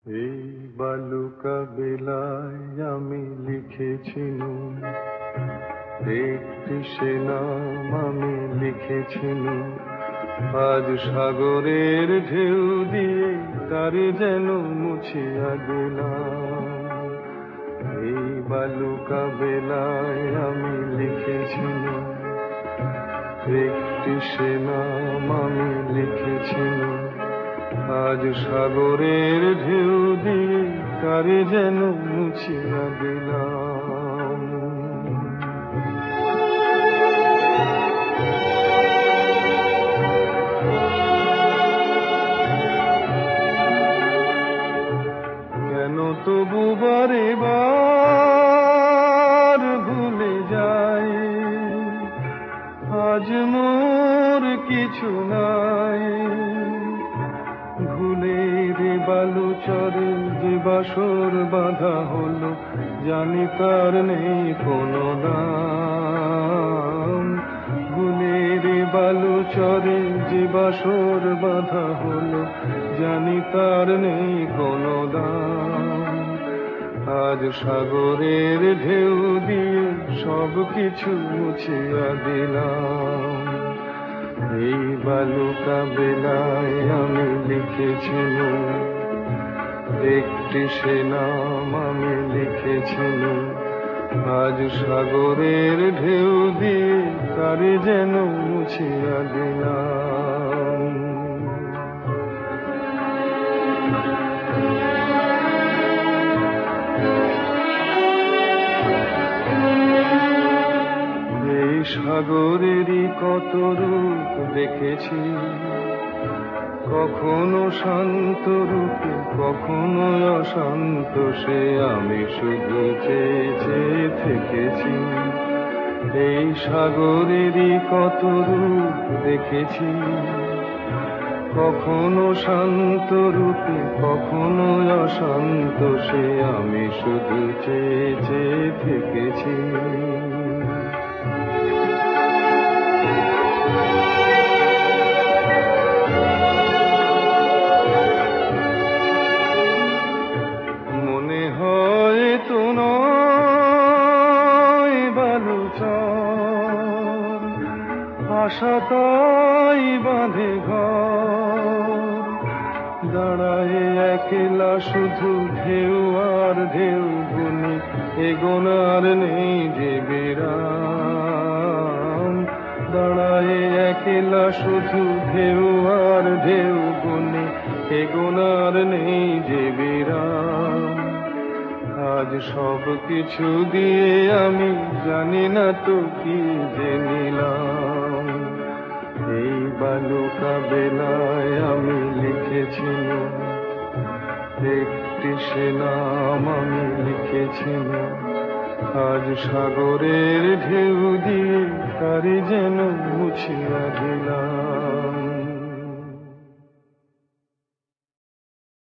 এই বালুকা বেলায় আমি লিখেছিলুম, একটি সে নাম আমি লিখেছিলুম। আজ সাগরের ঢেউ দিয়ে তারে যেন মুছিয়া দিলাম। এই বালুকা বেলায় আমি লিখেছিলুম, একটি সে নাম আমি লিখেছিলুম। আজ সাগরের ঢেউ দিয়ে তারে যেন মুছিয়া দিলাম। কেন তবু বারে বার ভুলে যাই, আজ মোর কিছু নাই। ভুলের বালু চরে যে বাসর বাঁধা হলো, জানি তার নেই কোনো দাম। ভুলের বালু চরে যে বাসর বাঁধা হলো, জানি তার নেই কোনো দাম। আজ সাগরের ঢেউ দিয়ে সব কিছু মুছিয়া দিলাম। এই বালুকা বেলায় আমি লিখেছিলুম, একটি সে নাম আমি লিখেছিলুম। আজ সাগরের ঢেউ দিয়ে তারে যেন মুছিয়া দিলাম। এই সাগরেরই কত রূপ দেখেছি, কখনো শান্ত রূপে কখনো অশান্ত, সে আমি শুধু চেয়ে চেয়ে থেকেছি। এই সাগরেরই কত রূপ দেখেছি, কখনো শান্ত রূপে কখনো অশান্ত, সে আমি শুধু চেয়ে চেয়ে থেকেছি। মনে হয় তো নয় বালুচর, আশা তাই বাঁধে ঘর। দাঁড়ায় একলা শুধু ঢেউ আর ঢেউ গুনি, এগোনার নেই যে বিরাম। দাঁড়ায় একলা শুধু ঢেউ আর ঢেউ গুনি, এগোনার নেই যে বিরাম। আজ সব কিছু দিয়ে আমি জানি না তো কি যে নিলাম। এই বালুকা বেলায় আমি লিখেছিলুম, একটি সে নাম আমি লিখেছিলুম। আজ সাগরের ঢেউ দিয়ে তারে যেন মুছিয়া দিলাম।